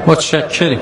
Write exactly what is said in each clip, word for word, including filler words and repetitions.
متشکریم.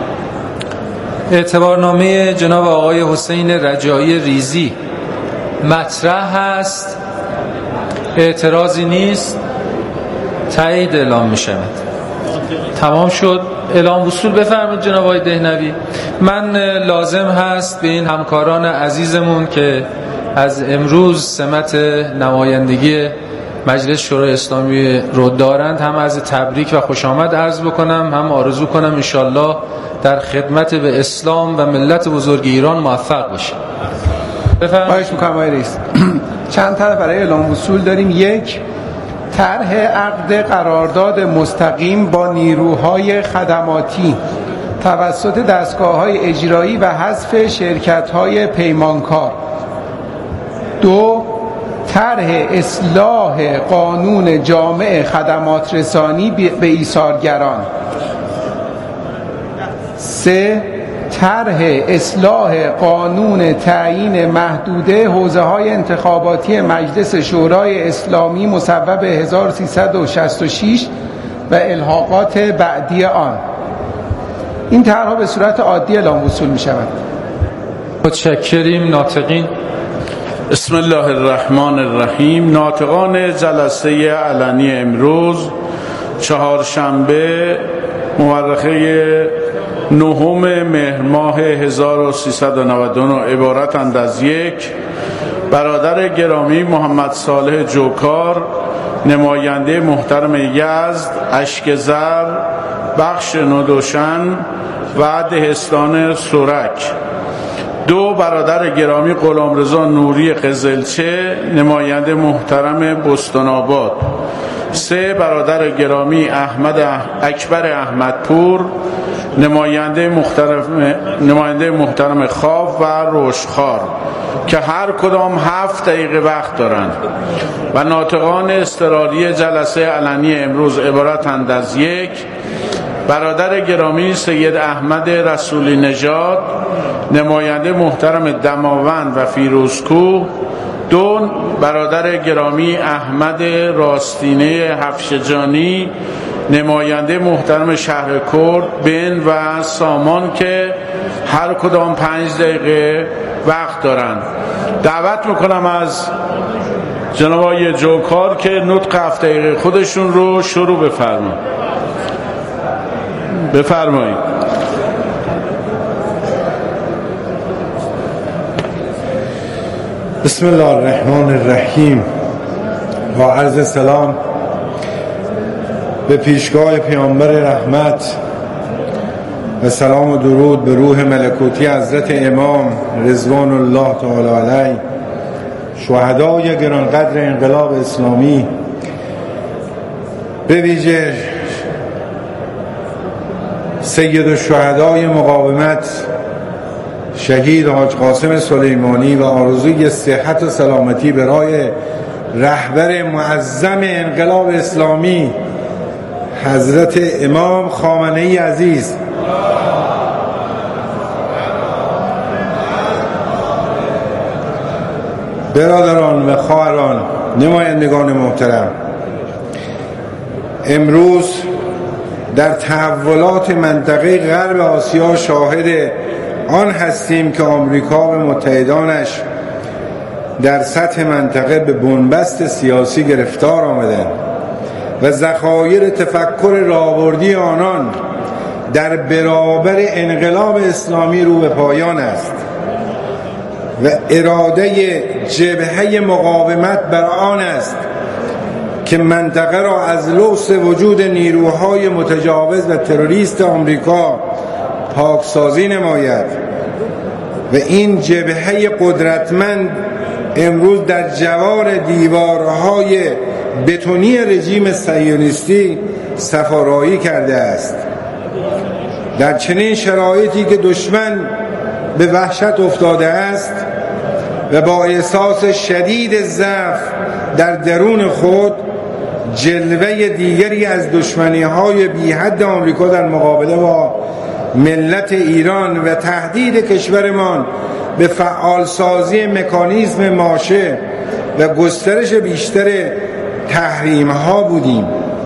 اعتبارنامه جناب آقای حسین رجایی ریزی مطرح هست، اعتراضی نیست، تایید اعلام می شود. تمام شد. اعلام وصول بفرمایید جناب آقای دهنوی. من لازم هست به این همکاران عزیزمون که از امروز سمت نمایندگی مجلس شورای اسلامی رو دارند هم از تبریک و خوش آمد عرض بکنم، هم آرزو کنم انشالله در خدمت به اسلام و ملت بزرگ ایران موفق باشیم. بفرمایید. خواهش می‌کنم آقای رئیس. چند طرح برای اعلام وصول داریم. یک، طرح عقد قرارداد مستقیم با نیروهای خدماتی توسط دستگاه‌های اجرایی و حذف شرکت‌های پیمانکار. دو، طرح اصلاح قانون جامع خدمات رسانی به ایثارگران. سه، طرح اصلاح قانون تعیین محدوده حوزه‌های انتخاباتی مجلس شورای اسلامی مصوب هزار و سیصد و شصت و شش و الحاقات بعدی آن. این طرح‌ها به صورت عادی اعلام وصول می‌شود. متشکریم. ناطقین. بسم الله الرحمن الرحیم. ناطقان جلسه علنی امروز چهارشنبه مورخه نهم مهر ماه هزار و سیصد و نود و نه عبارتند از یک، برادر گرامی محمد صالح جوکار نماینده محترم یزد، اشکزر، بخش ندوشن و دهستان سرک. دو، برادر گرامی غلامرضا نوری قزلچه نماینده محترم بستان‌آباد. سه، برادر گرامی احمد اکبر احمدپور نماینده محترم نماینده محترم خاو و رشخار که هر کدام هفت دقیقه وقت دارند. و ناطقان اضطراری جلسه علنی امروز عبارتند از یک، برادر گرامی سید احمد رسولی نژاد نماینده محترم دماوند و فیروزکوه. دو، برادر گرامی احمد راستینه حفشجانی نماینده محترم شهر کرد بن و سامان که هر کدام پنج دقیقه وقت دارند. دعوت میکنم از جناب آقای جوکار که نطق هفت دقیقه خودشون رو شروع بفرمایید. بفرمایید. بسم الله الرحمن الرحیم. با عرض سلام به پیشگاه پیامبر رحمت و سلام و درود به روح ملکوتی حضرت امام رضوان الله تعالی علیه، شهدای گرانقدر انقلاب اسلامی، به ویژه سید الشهدای مقاومت شهید حاج قاسم سلیمانی و آرزوی صحت و سلامتی برای رهبر معظم انقلاب اسلامی حضرت امام خامنه‌ای عزیز. برادران و خواهران، نمایندگان محترم، امروز در تحولات منطقه غرب آسیا شاهد آن هستیم که آمریکا و متحدانش در سطح منطقه به بنبست سیاسی گرفتار آمدند و ذخایر تفکر راهبردی آنان در برابر انقلاب اسلامی رو به پایان است و اراده جبهه مقاومت بر آن است که منطقه را از لوث وجود نیروهای متجاوز و تروریست آمریکا پاکسازی نماید و این جبهه قدرتمند امروز در جوار دیوارهای بتونی رژیم صهیونیستی سفارایی کرده است. در چنین شرایطی که دشمن به وحشت افتاده است و با احساس شدید ضعف در درون خود جلوه دیگری از دشمنی‌های بی حد آمریکا در مقابله با ملت ایران و تهدید کشورمان به فعالسازی مکانیزم ماشه و گسترش بیشتر تحریم‌ها بودیم.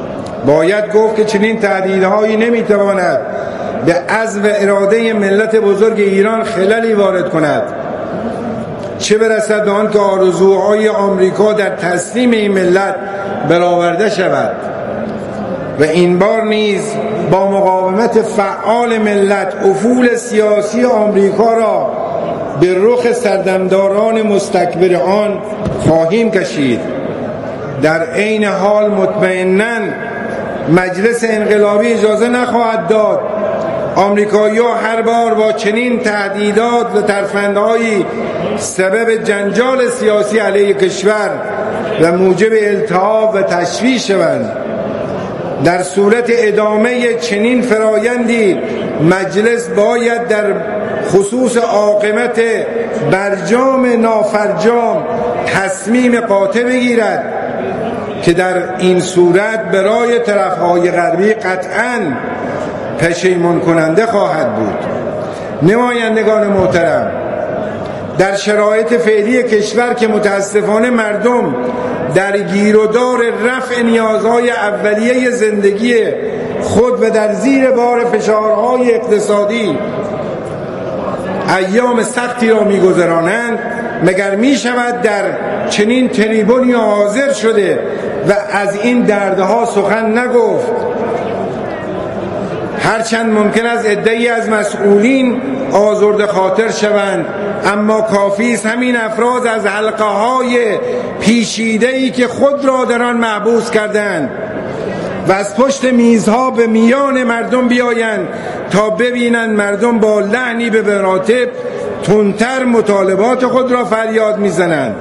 باید گفت که چنین تهدیدهایی نمیتواند به عزم و اراده ملت بزرگ ایران خللی وارد کند، چه برسد به آن که آرزوهای آمریکا در تسلیم این ملت برآورده شود. و این بار نیز با مقاومت فعال ملت افول سیاسی آمریکا را به رخ سردمداران مستکبر آن خواهیم کشید. در عین حال مطمئناً مجلس انقلابی اجازه نخواهد داد آمریکایی‌ها هر بار با چنین تهدیدات و ترفندهایی سبب جنجال سیاسی علیه کشور و موجب التهاب و تشویش شوند. در صورت ادامه چنین فرایندی مجلس باید در خصوص عاقبت برجام نافرجام تصمیم قاطع بگیرد که در این صورت برای طرف‌های غربی قطعاً پشیمان کننده خواهد بود. نمایندگان محترم، در شرایط فعلی کشور که متاسفانه مردم در گیر و دار رفع نیازهای اولیه زندگی خود و در زیر بار فشارهای اقتصادی ایام سختی را می‌گذرانند، مگر می‌شود در چنین تریبونی حاضر شده و از این دردها سخن نگفت؟ هرچند ممکن است عده‌ای از مسئولین آزرده خاطر شوند، اما کافی است همین افراد از حلقه‌های پیچیده‌ای که خود را در آن محبوس کردند و از پشت میزها به میان مردم بیایند تا ببینند مردم با لحنی به مراتب تندتر مطالبات خود را فریاد میزنند.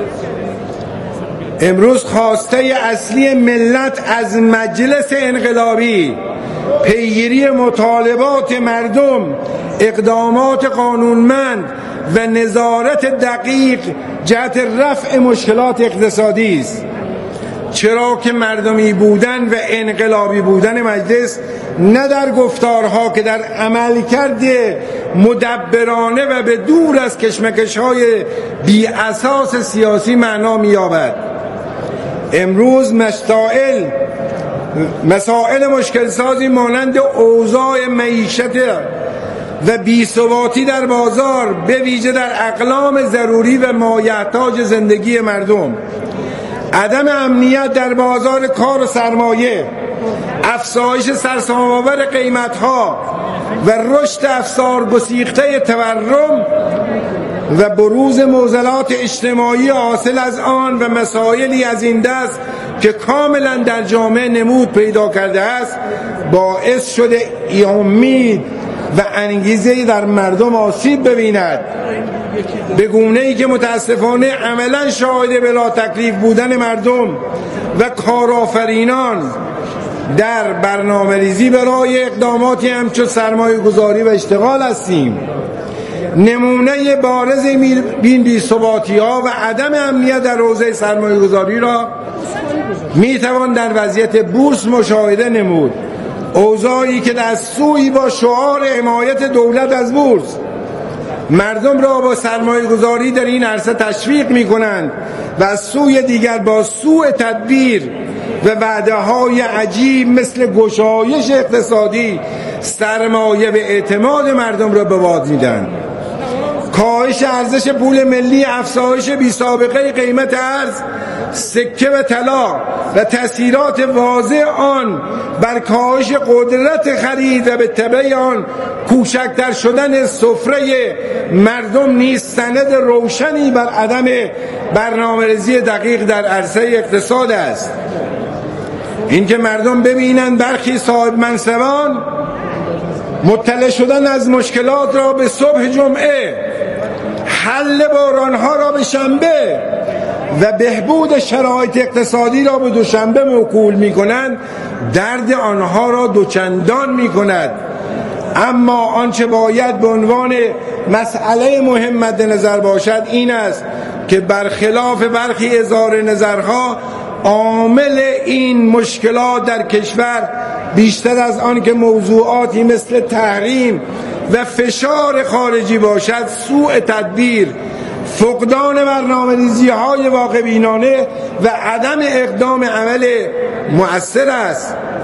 امروز خواسته اصلی ملت از مجلس انقلابی پیگیری مطالبات مردم، اقدامات قانونمند و نظارت دقیق جهت رفع مشکلات اقتصادی است، چرا که مردمی بودن و انقلابی بودن مجلس نه در گفتارها که در عملکرد مدبرانه و به دور از کشمکش‌های بی اساس سیاسی معنا می‌یابد. امروز مسائل مسائل مشکل سازی مانند اوضاع معیشت و بی‌ثباتی در بازار، به ویژه در اقلام ضروری و مایحتاج زندگی مردم، عدم امنیت در بازار کار و سرمایه، افزایش سرسام‌آور قیمت‌ها و رشد افزار گسیخته تورم و بروز معضلات اجتماعی حاصل از آن و مسائلی از این دست که کاملا در جامعه نمود پیدا کرده است، باعث شده امید و انگیزه در مردم آسیب ببیند، به گونه‌ای که متاسفانه عملا شاهد بلا تکلیف بودن مردم و کارآفرینان در برنامه‌ریزی برای اقداماتی همچون سرمایه گذاری و اشتغال هستیم. نمونه بارز این بی‌ثباتی‌ها و عدم امنیت در حوزه سرمایه گذاری را میتوان در وضعیت بورس مشاهده نمود. اوضاعی که از سوی با شعار حمایت دولت از بورس مردم را با سرمایه گذاری در این عرصه تشویق می کنند و از سوی دیگر با سوء تدبیر و وعده های عجیب مثل گشایش اقتصادی سرمایه و اعتماد مردم را به باد میدن. کاهش ارزش پول ملی، افزایش بی سابقه قیمت ارز، سکه و طلا و تأثیرات واضح آن بر کاهش قدرت خرید و به تبع آن کوچکتر شدن سفره مردم نیز سند روشنی بر عدم برنامه‌ریزی دقیق در عرصه اقتصاد است. اینکه مردم ببینند برخی صاحب منصبان مطلع شدن از مشکلات را به صبح جمعه، حل بحران‌ها را به شنبه و بهبود شرایط اقتصادی را به دوشنبه موکول می‌کنند، درد آنها را دوچندان می‌کند. اما آنچه باید به عنوان مسئله مهم مد نظر باشد این است که برخلاف برخی اظهار نظرها، عامل این مشکلات در کشور بیشتر از آن که موضوعاتی مثل تحریم و فشار خارجی باشد، سوء تدبیر، فقدان برنامه‌ریزی های واقع بینانه و عدم اقدام عمل مؤثر است.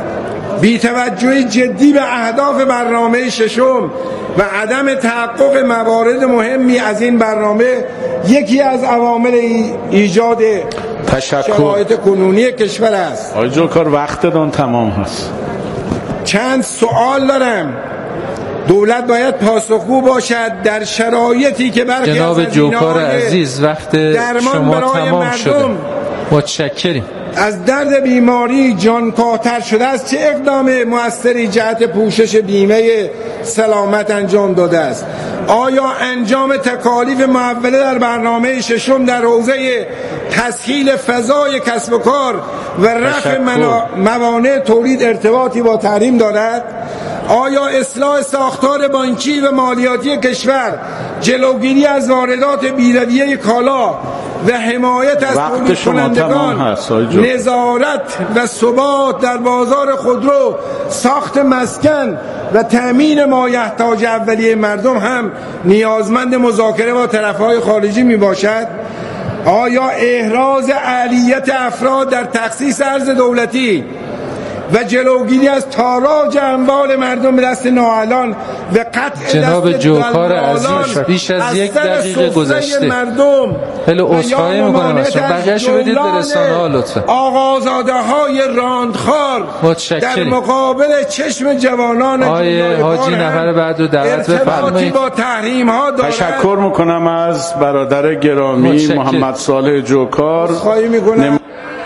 بی‌توجهی جدی به اهداف برنامه ششم و عدم تحقق موارد مهمی از این برنامه یکی از عوامل ایجاد شرایط کنونی کشور است. آقای جوکار وقتتون تمام هست. چند سوال دارم. دولت باید پاسخگو باشد در شرایطی که برخی جناب از جوکار عزیز وقت شما تمام شده. متشکریم. از درد بیماری جانکاه‌تر شده است، چه اقدام مؤثری جهت پوشش بیمه سلامت انجام داده است؟ آیا انجام تکالیف محوله در برنامه ششم در حوزه تسهیل فضای کسب و کار و رفع موانع تولید ارتباطی با تحریم دارد؟ آیا اصلاح ساختار بانکی و مالیاتی کشور، جلوگیری از واردات بی‌رویه کالا و حمایت از تولید کنندگان، نظارت و ثبات در بازار خودرو، ساخت مسکن و تأمین مایحتاج اولیه مردم هم نیازمند مذاکره با طرف‌های خارجی می باشد؟ آیا احراز اهلیت افراد در تخصیص ارز دولتی و جلوگیری از تاراج اموال مردم به دست نااهلان و قطع جناب جوکار عزیز بیش از یک دقیقه گذشته. مردم خیلی عذرخواهی میکنم از شما، بقیه‌شو بدید به رسانه‌ها لطفا. آقازاده‌های راندخوار در مقابل چشم جوانان آیه حاجی نفر بعد رو دعوت بفرمایید. با تحریم ها دارد. تشکر میکنم از برادر گرامی متشکر. محمد صالح جوکار. خواهی میکنم نم...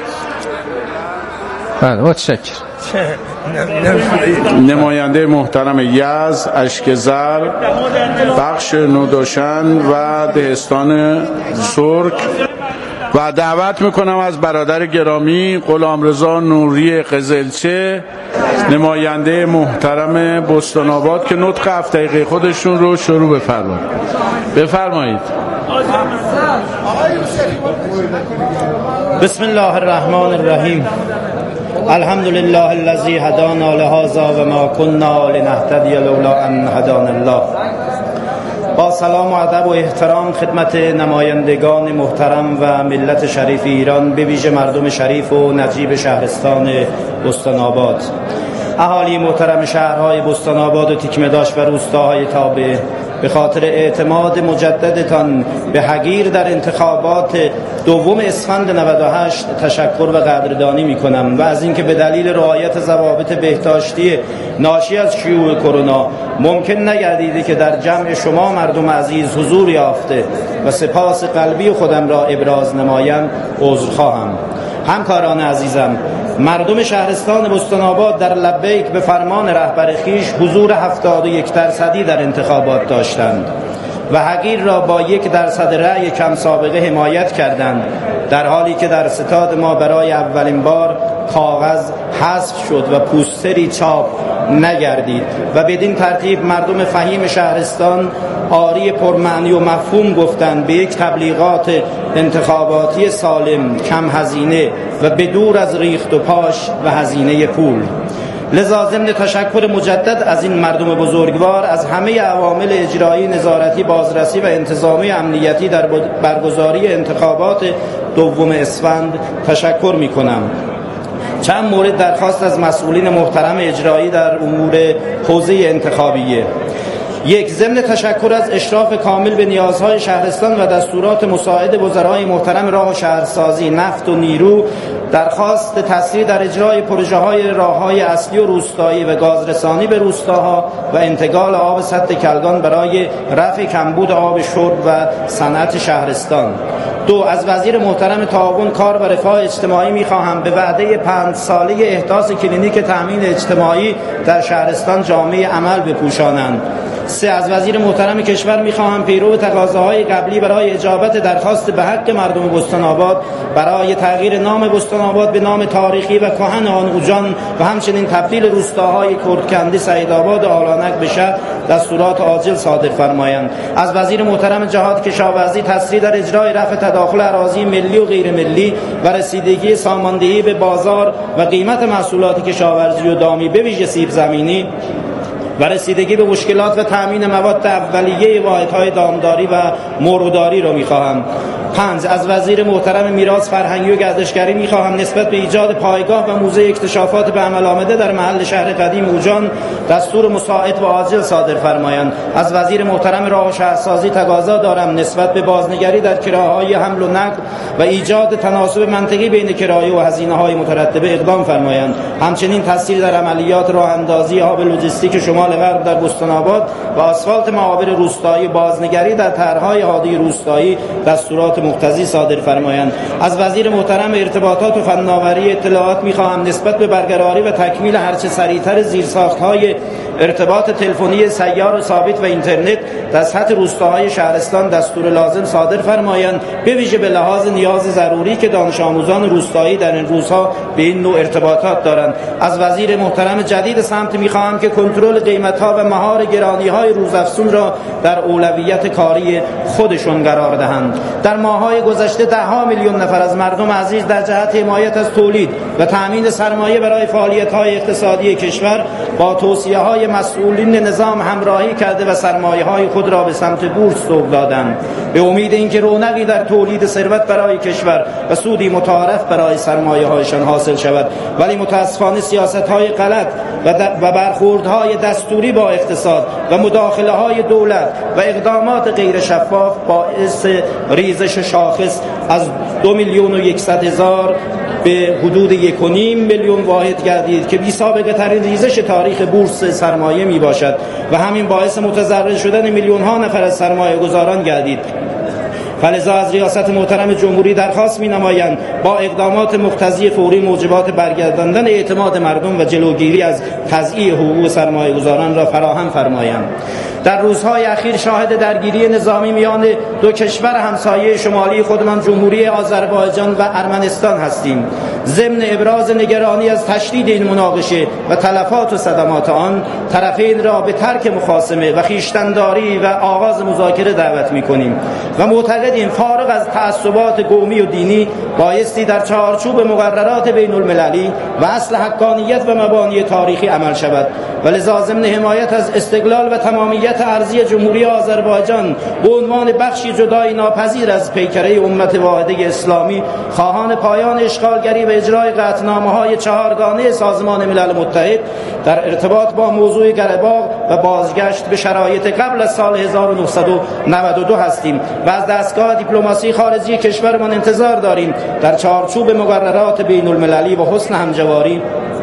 بله متشکر. نماینده محترم یزد، اشکزر، بخش نودوشن و دهستان سرک و دعوت میکنم از برادر گرامی غلامرضا نوری قزلچه، نماینده محترم بستان آباد که نطق هفت دقیقه خودشون رو شروع بفرمایید. بفرمایید. بسم الله الرحمن الرحیم. الحمد لله الذي هدانا لهذا و ما كنا لنهتدي لولا ان هدانا الله. با سلام و ادب و احترام خدمت نمایندگان محترم و ملت شریف ایران، به ویژه مردم شریف و نجیب شهرستان بستان آباد، اهالی محترم شهرهای بستان آباد و تیکمه‌داشت و روستاهای تابع، به خاطر اعتماد مجددتان به حقیر در انتخابات دوم اسفند نود و هشت تشکر و قدردانی می کنم و از اینکه به دلیل رعایت ضوابط بهداشتی ناشی از شیوع کرونا ممکن نگردیده که در جمع شما مردم عزیز حضور یافته و سپاس قلبی خودم را ابراز نمایم عذرخواهم. همکاران عزیزم، مردم شهرستان بستان آباد در لبیک به فرمان رهبر خویش حضور هفتاد و یک درصدی در انتخابات داشتند و حقیر را با یک درصد رأی کم سابقه حمایت کردند، در حالی که در ستاد ما برای اولین بار کاغذ حذف شد و پوستری چاپ نگردید و بدین ترتیب مردم فهیم شهرستان آری پرمعنی و مفهوم گفتند به یک تبلیغات انتخاباتی سالم، کم هزینه و بدور از ریخت و پاش و هزینه پول. لذا ضمن تشکر مجدد از این مردم بزرگوار از همه عوامل اجرایی، نظارتی، بازرسی و انتظامی امنیتی در برگزاری انتخابات دوم اسفند تشکر می کنم. چند مورد درخواست از مسئولین محترم اجرایی در امور حوزه انتخابیه. یک، ضمن تشکر از اشراف کامل به نیازهای شهرستان و دستورات مساعد وزرای محترم راه و شهرسازی، نفت و نیرو، درخواست تسریع در اجرای پروژه های راههای اصلی و روستایی و گازرسانی به روستاها و انتقال آب سد کلگان برای رفع کمبود آب شرب و صنعت شهرستان. دو، از وزیر محترم تعاون کار و رفاه اجتماعی می‌خواهم به وعده پنج ساله احداث کلینیک تامین اجتماعی در شهرستان جامعه عمل بپوشانند. سه، از وزیر محترم کشور می‌خواهم پیرو تقاضاهای قبلی برای اجابت درخواست به حق مردم بستان آباد برای تغییر نام بستان آباد به نام تاریخی و کهن آن اوجان و همچنین تبدیل روستاهای کردکندی، سعیدآباد و آلانک به شهر دستورات عاجل صادر فرمایند. از وزیر محترم جهاد کشاورزی تسریع در اجرای رفع تداخل اراضی ملی و غیر ملی و رسیدگی ساماندهی به, به بازار و قیمت محصولات کشاورزی و دامی به ویژه سیب زمینی و رسیدگی به مشکلات و تأمین مواد اولیه واحدهای دامداری و مرغداری را می‌خواهم. پنج، از وزیر محترم میراث فرهنگی و گردشگری می‌خواهم نسبت به ایجاد پایگاه و موزه اکتشافات به عمل آمده در محل شهر قدیم اوجان دستور مساعد و عاجل صادر فرمایند. از وزیر محترم راه و شهرسازی تقاضا دارم نسبت به بازنگری در کرایه‌های حمل و نقل و ایجاد تناسب منطقی بین کرایه و هزینه‌های مترتبه اقدام فرمایند. همچنین تسهیل در عملیات راه اندازی هاب لوجستیک شمال غرب در بستان‌آباد و آسفالت معابر روستایی بازنگری در طرح‌های حادی روستایی دستورات مقتضی صادر فرمایند. از وزیر محترم ارتباطات و فناوری اطلاعات می‌خواهم نسبت به برقراری و تکمیل هرچه سریعتر زیرساخت‌های ارتباط تلفنی سیار و ثابت و اینترنت در سطح روستاهای شهرستان دستور لازم صادر فرمایند، به ویژه به لحاظ نیاز ضروری که دانش آموزان روستایی در این روزها به این نوع ارتباطات دارند. از وزیر محترم جدید سمت می‌خواهم که کنترل قیمت‌ها و مهار گرانی‌های روزافزون را در اولویت کاری خودشون قرار دهند. در ماه‌های گذشته ده‌ها میلیون نفر از مردم عزیز در جهت حمایت از تولید و تأمین سرمایه برای فعالیت‌های اقتصادی کشور با توصیه‌های مسئولین نظام همراهی کرده و سرمایه‌های خود را به سمت بورس سوق دادند، به امید اینکه رونقی در تولید ثروت برای کشور و سودی متعارف برای سرمایه‌هایشان حاصل شود. ولی متأسفانه سیاست‌های غلط و برخوردهای دستوری با اقتصاد و مداخله‌های دولت و اقدامات غیر شفاف باعث ریزش شاخص از دو میلیون و یکصد هزار به حدود یک و نیم میلیون واحد گردید که بی سابقه ترین ریزش تاریخ بورس سرمایه می باشد و همین باعث متضرر شدن میلیون ها نفر از سرمایه گذاران گردید. فلذا از ریاست محترم جمهوری درخواست می‌نمایند با اقدامات مقتضی فوری موجبات برگرداندن اعتماد مردم و جلوگیری از تضییع حقوق سرمایه‌گذاران را فراهم فرمایند. در روزهای اخیر شاهد درگیری نظامی میان دو کشور همسایه شمالی خودمان جمهوری آذربایجان و ارمنستان هستیم. ضمن ابراز نگرانی از تشدید این مناقشه و تلفات و صدمات آن، طرفین را به ترک مخاصمه و خویشتن‌داری و آغاز مذاکره دعوت می‌کنیم و معتقدیم فارغ از تعصبات قومی و دینی بایستی در چارچوب مقررات بین المللی و اصل حقانیت و مبانی تاریخی عمل شود و لذا ضمن حمایت از استقلال و تمامیت ارضی جمهوری آذربایجان به عنوان بخشی جدای ناپذیر از پیکره امت واحده اسلامی خواهان پایان اشغالگری و اجرای قطعنامه‌های چهارگانه سازمان ملل متحد در ارتباط با موضوع قره‌باغ و بازگشت به شرایط قبل از سال هزار و نهصد و نود و دو هستیم و از دستگاه دیپلماسی خارجی کشورمان انتظار داریم در چارچوب مقررات بین المللی و حسن همجواری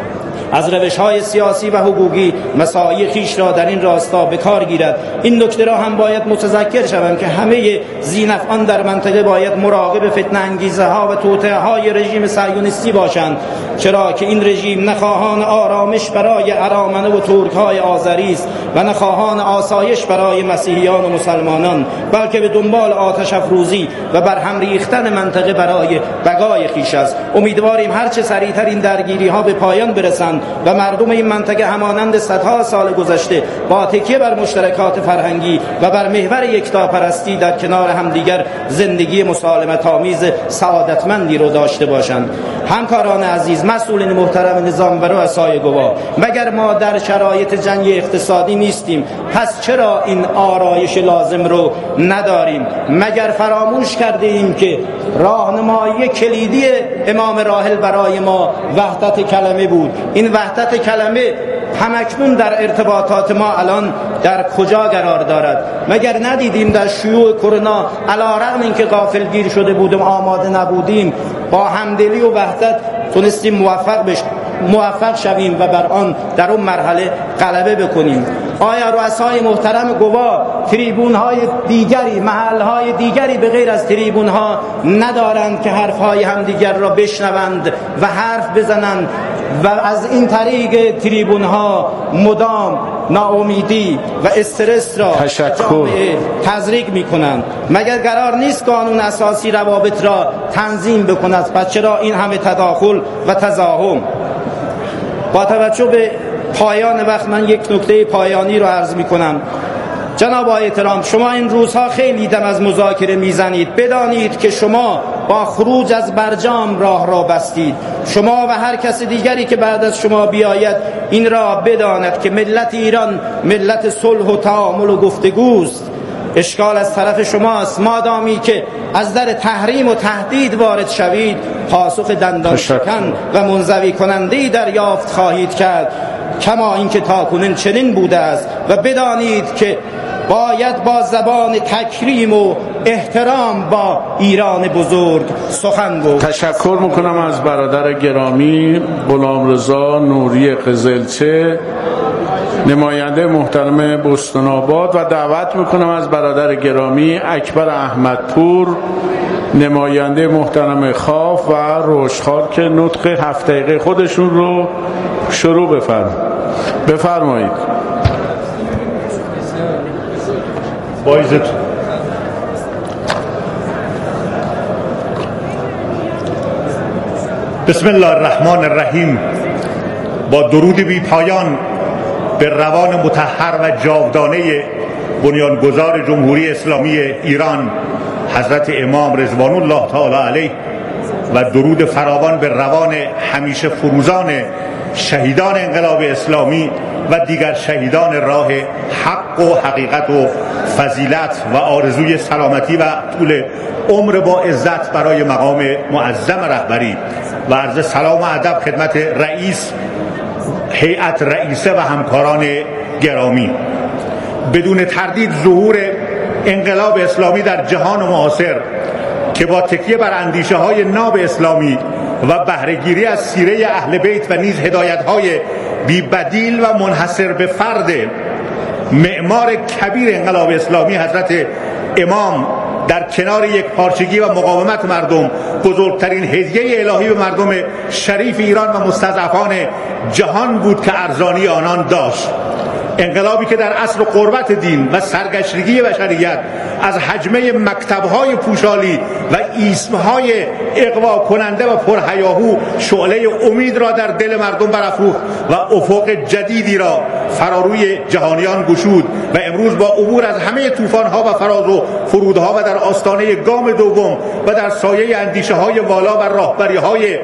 از روش‌های سیاسی و حقوقی مساعی خیش را در این راستا به کار گیرد. این نکته را هم باید متذکر شوم که همه ذینفعان در منطقه باید مراقب فتنه انگیزه‌ها و توطئه‌های رژیم صهیونیستی باشند، چرا که این رژیم نخواهان آرامش برای ارامنه و ترک‌های آذری است و نخواهان آسایش برای مسیحیان و مسلمانان، بلکه به دنبال آتش افروزی و برهم ریختن منطقه برای بقای خیش است. امیدواریم هرچه سریعتر این درگیری‌ها به پایان برسند و مردم این منطقه همانند صدها سال گذشته با تکیه بر مشترکات فرهنگی و بر محور یکتاپرستی در کنار همدیگر زندگی مسالمت آمیز سعادتمندی رو داشته باشند. همکاران عزیز، مسئولین محترم نظام و رؤسای گواه، مگر ما در شرایط جنگ اقتصادی نیستیم؟ پس چرا این آرایش لازم رو نداریم؟ مگر فراموش کرده ایم که راهنمایی کلیدی امام راحل برای ما وحدت کلمه بود؟ این وحدت کلمه همکنون در ارتباطات ما الان در کجا قرار دارد؟ مگر ندیدیم در شیوع کرونا علیرغم اینکه غافلگیر شده بودیم، آماده نبودیم، با همدلی و وحدت تونستیم موفق بشیم موفق شویم و بر آن در اون مرحله غلبه بکنیم. آیا رؤسای محترم گواه تریبون‌های دیگری، محل‌های دیگری به غیر از تریبون‌ها ندارند که حرف‌های همدیگر را بشنوند و حرف بزنند و از این طریق تریبون‌ها مدام ناامیدی و استرس را جامعه تزریق می‌کنند؟ مگر قرار نیست قانون اساسی روابط را تنظیم بکند؟ پس چرا این همه تداخل و تزاحم؟ با توجه به پایان وقت من یک نکته پایانی رو عرض می‌کنم. جناب احترام، شما این روزها خیلی دم از مذاکره میزنید. بدانید که شما با خروج از برجام راه را بستید. شما و هر کس دیگری که بعد از شما بیاید این را بداند که ملت ایران ملت صلح و تعامل و گفتگوست. اشکال از طرف شماست. مادامی که از در تحریم و تهدید وارد شوید پاسخ دندان شکن و منزوی کننده‌ای دریافت خواهید کرد، کما اینکه تاکنون چنین بوده است. و بدانید که باید با زبان تکریم و احترام با ایران بزرگ سخن گفت. تشکر میکنم از برادر گرامی غلامرضا نوری قزلچه، نماینده محترم بستان‌آباد، و دعوت میکنم از برادر گرامی اکبر احمدپور، نماینده محترم خاف و رشخار که نطق هفت دقیقه خودشون رو شروع بفرمایید. بفرمایید. بایزتون. بسم الله الرحمن الرحیم. با درود بی پایان به روان مطهر و جاودانه بنیانگذار جمهوری اسلامی ایران حضرت امام رضوان الله تعالی علیه و درود فراوان به روان همیشه فروزان شهیدان انقلاب اسلامی و دیگر شهیدان راه حق و حقیقت و فضیلت و آرزوی سلامتی و طول عمر با عزت برای مقام معظم رهبری و عرض سلام و ادب خدمت رئیس هیئت رئیسه و همکاران گرامی. بدون تردید ظهور انقلاب اسلامی در جهان معاصر که با تکیه بر اندیشه های ناب اسلامی و بهره‌گیری از سیره اهل بیت و نیز هدایت های بی بدیل و منحصر به فرد معمار کبیر انقلاب اسلامی حضرت امام در کنار یک پارچگی و مقاومت مردم بزرگترین هدیه الهی به مردم شریف ایران و مستضعفان جهان بود که ارزانی آنان داشت. انقلابی که در عصر قربت دین و سرگشتگی بشریت از حجمه مکتب‌های پوشالی و ایسم‌های اغوا کننده و پرهیاهو شعله امید را در دل مردم برافروخت و افق جدیدی را فراروی جهانیان گشود و امروز با عبور از همه طوفان‌ها و فراز و فرودها و در آستانه گام دوم و در سایه اندیشه‌های والا و راهبری‌های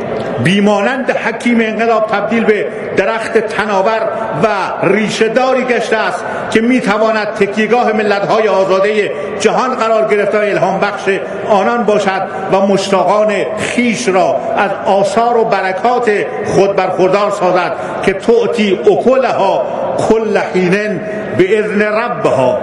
بیمانند حکیم انقلاب تبدیل به درخت تناور و ریشه‌داری گشته است که میتواند تکیهگاه ملت‌های آزاده جهان قرار گرفته و الهام بخش آنان باشد و مشتاقان خیش را از آثار و برکات خود برخوردار سازد که تعطی اکلها کل حین به اذن ربها.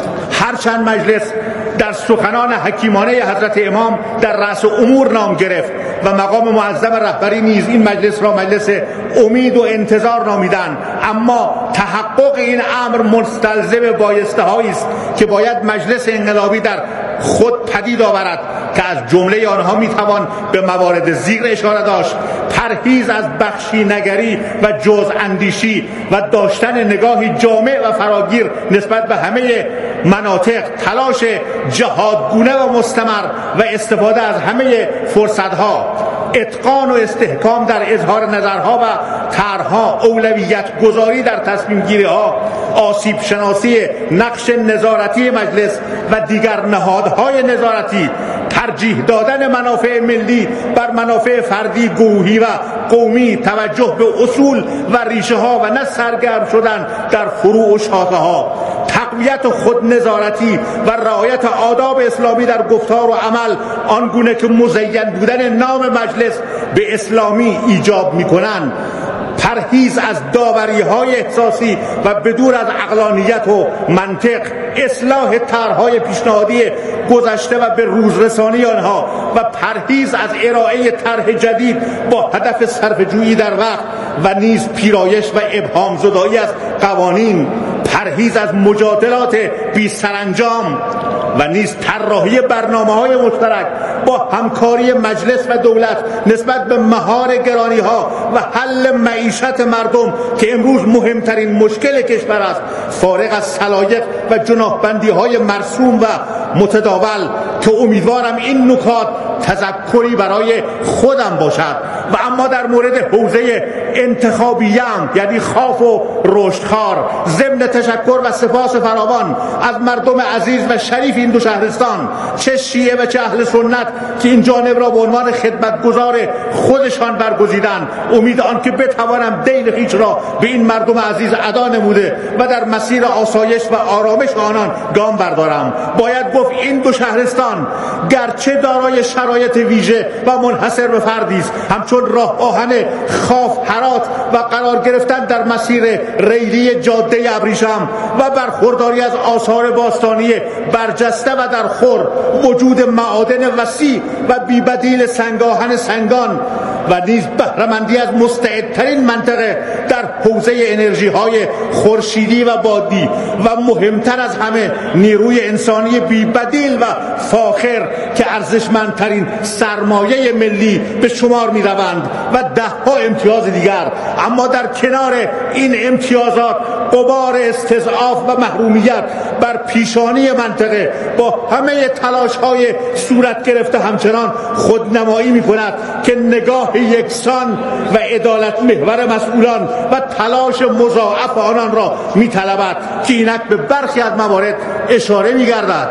هرچند مجلس در سخنان حکیمانه حضرت امام در رأس امور نام گرفت و مقام معظم رهبری نیز این مجلس را مجلس امید و انتظار نامیدند، اما تحقق این امر مستلزم بایسته هایی است که باید مجلس انقلابی در خود پدید آورد که از جمله آنها میتوان به موارد زیر اشاره داشت: پرهیز از بخشی نگری و جز اندیشی و داشتن نگاهی جامع و فراگیر نسبت به همه مناطق، تلاش جهادگونه و مستمر و استفاده از همه فرصتها، اتقان و استحکام در اظهار نظرها و طرحها، اولویت گذاری در تصمیم گیری ها، آسیب شناسی نقش نظارتی مجلس و دیگر نهادهای نظارتی، ترجیح دادن منافع ملی بر منافع فردی، گروهی و قومی، توجه به اصول و ریشه ها و نه سرگرم شدن در فروع و شاخه ها، تقویت خود نظارتی و رعایت آداب اسلامی در گفتار و عمل آنگونه که مزین بودن نام مجلس به اسلامی ایجاب می‌کنند، پرهیز از داوری‌های احساسی و بدور از عقلانیت و منطق، اصلاح طرح‌های پیشنهادی گذشته و به روزرسانی آنها و پرهیز از ارائه طرح جدید با هدف صرفه‌جویی در وقت و نیز پیرایش و ابهام زدایی از قوانین، پرهیز از مجادلات بی سرانجام و نیز طراحی برنامه‌های مشترک با همکاری مجلس و دولت نسبت به مهار گرانی‌ها و حل معیشت مردم که امروز مهمترین مشکل کشور است، فارغ از سلایق و جناحبندی‌های مرسوم و متداول که امیدوارم این نکات تذکری برای خودم باشد. و اما در مورد حوزه انتخابیام، یعنی خاف و رشدخوار، ضمن تشکر و سپاس فراوان از مردم عزیز و شریف این دو شهرستان، چه شیعه و چه اهل سنت که این جانب را به عنوان خدمتگزار خودشان برگزیدند، امید آن که بتوانم دین خویش را به این مردم عزیز ادا نموده و در مسیر آسایش و آرامش آنان گام بردارم. باید گفت این دو شهرستان گرچه دارای شرایط ویژه و منحصر به فردی است، همچون راه آهن خاف هرات و قرار گرفتن در مسیر ریلی جاده ابریشم و برخورداری از آثار باستانی برجسته و در خور، وجود معادن وسیع و بی‌بدیل سنگاهن سنگان و نیز بهره‌مندی از مستعدترین منطقه در حوزه انرژی های خورشیدی و بادی و مهمتر از همه نیروی انسانی بی‌بدیل و فاخر که ارزشمندترین سرمایه ملی به شمار می روند و ده ها امتیاز دیگر. اما در کنار این امتیازات غبار استضعاف و محرومیت بر پیشانی منطقه با همه تلاش های صورت گرفته همچنان خودنمایی می کند که نگاه یکسان و عدالت محور مسئولان و تلاش مضاعف آنان را می طلبد که اینک به برخی از موارد اشاره می گردد.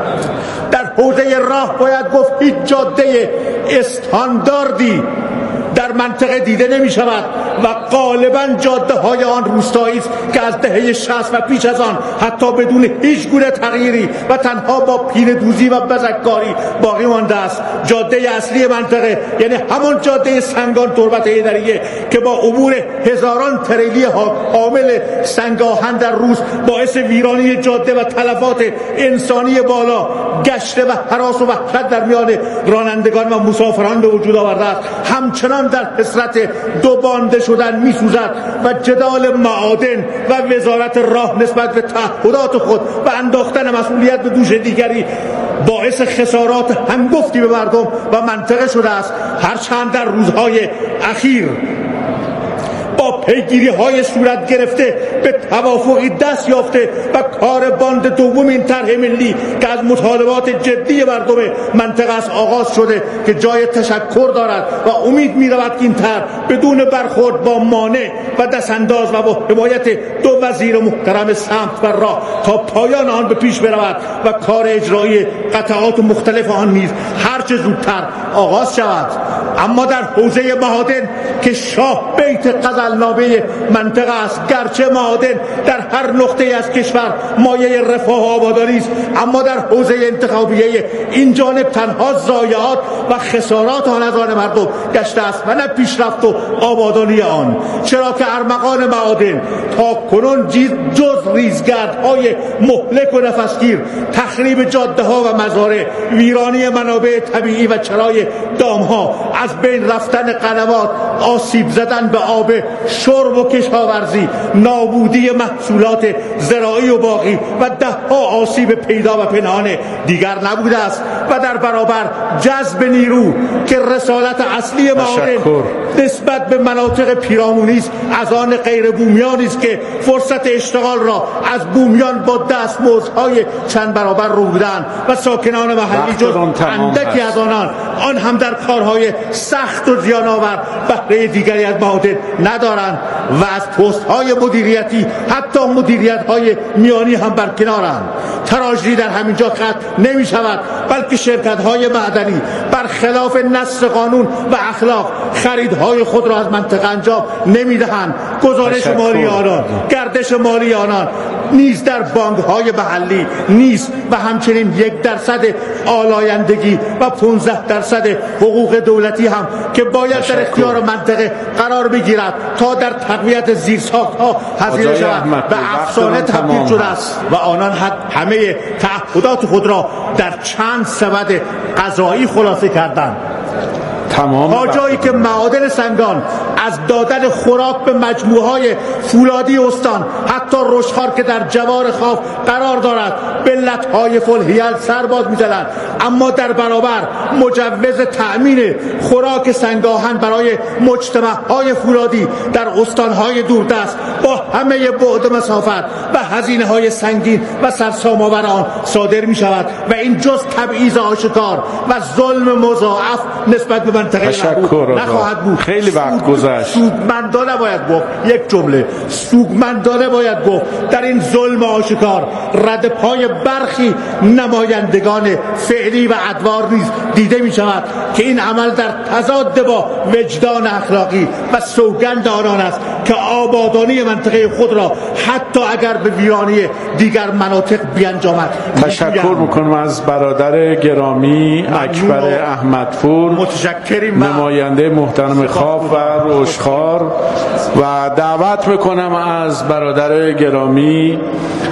در حوزه راه باید گفت هیچ جاده استانداردی در منطقه دیده نمی شود و غالباً جاده های آن روستایی است که از دهه شصت و پیش از آن حتی بدون هیچ گونه تغییری و تنها با پینه دوزی و بزکاری باقی مانده است. جاده اصلی منطقه یعنی همان جاده سنگان تربت حیدریه که با عبور هزاران تریلی حامل سنگاهن در روز باعث ویرانی جاده و تلفات انسانی بالا، گشت و هراس و وحشت در میان رانندگان و مسافران به وجود آورده است. همچنان در حسرت دو بانده شدن می سوزد و جدال معادن و وزارت راه نسبت به تعهدات خود و انداختن مسئولیت به دوش دیگری باعث خسارات هنگفتی به مردم و منطقه شده است. هرچند در روزهای اخیر با پیگیری های صورت گرفته به توافقی دست یافته و کار باند دوم این طرح ملی که از مطالبات جدی مردم منطقه است آغاز شده که جای تشکر دارد و امید می رود که این طرح بدون برخورد با مانع و دستانداز و با حمایت دو وزیر محترم سمت و راه تا پایان آن به پیش برود و کار اجرایی قطعات مختلف آن نیز هرچه زودتر آغاز شود. اما در حوزه معادن که شاه بیت غزلنامه منطقه است، گرچه معادن در هر نقطه از کشور مایه رفاه و آبادانی است، اما در حوزه انتخابیه این جانب تنها ضایعات و خسارات آن از آن مردم گشته است و نه پیشرفت و آبادانی آن. چرا که ارمغان معادن تا کنون جز ریزگردهای مهلک و نفسگیر، تخریب جاده ها و مزارع، ویرانی منابع طبیعی و چرای دامها، از بین رفتن قنوات، آسیب زدن به آب شرب و کشاورزی، نابودی محصولات زراعی و باغی و ده ها آسیب پیدا و پنهان دیگر نبوده است و در برابر جذب نیرو که رسالت اصلی معادن نسبت به مناطق پیرامونی است، از آن غیر بومیانی است که فرصت اشتغال را از بومیان با دستمزدهای چند برابر رو بودند و ساکنان محلی جز اندکی از آنان آن هم در کارهای سخت و زیان‌آور بهره دیگری از معادن ندارند و از پست‌های مدیریتی حتی مدیریت‌های میانی هم برکنارند. تراژدی در همینجا ختم نمی شود، بلکه شرکت‌های معدنی برخلاف نص قانون و اخلاق خریدهای خود را از منطقه انجام نمی‌دهند. گزارش مالی آنان، گردش مالی آنان نیز در بانک‌های محلی نیست و همچنین یک درصد آلایندگی و پانزده درصد حقوق دولتی هم که باید در اختیار منطقه قرار بگیرد تا در تقویت زیرساخت‌ها هزینه شود به افسانه تبدیل شده است و آنان همه تعهدات خود را در چند سبد قضایی خلاصه کردند. تا جایی که معادن سنگان از دادن خوراک به مجموعهای فولادی استان حتی رشخار که در جوار خاف قرار دارد به لطهای فلحیل سرباز می‌زنند، اما در برابر مجوز تأمین خوراک سنگاهن برای مجتمع‌های فولادی در استان‌های دوردست با همه بعد مسافت و هزینه‌های سنگین و سرسام‌آور آن صادر می‌شود و این جز تبعیض آشکار و ظلم مضاعف نسبت به منطقه محبوب نخواهد بود. خیلی وقت گذشت. سودمندانه باید گفت، یک جمله سودمندانه باید گفت در این ظلم آشکار رد پای برخی نمایندگان فعلی و ادوار نیز دیده می شود که این عمل در تضاد با وجدان اخلاقی و سوگند آنان است که آبادانی منطقه خود را حتی اگر به ویرانی دیگر مناطق بیانجامد. تشکر میکنم از برادر گرامی اکبر احمدپور، متشکریم، نماینده محترم خاف و روشخوار، و دعوت میکنم از برادر گرامی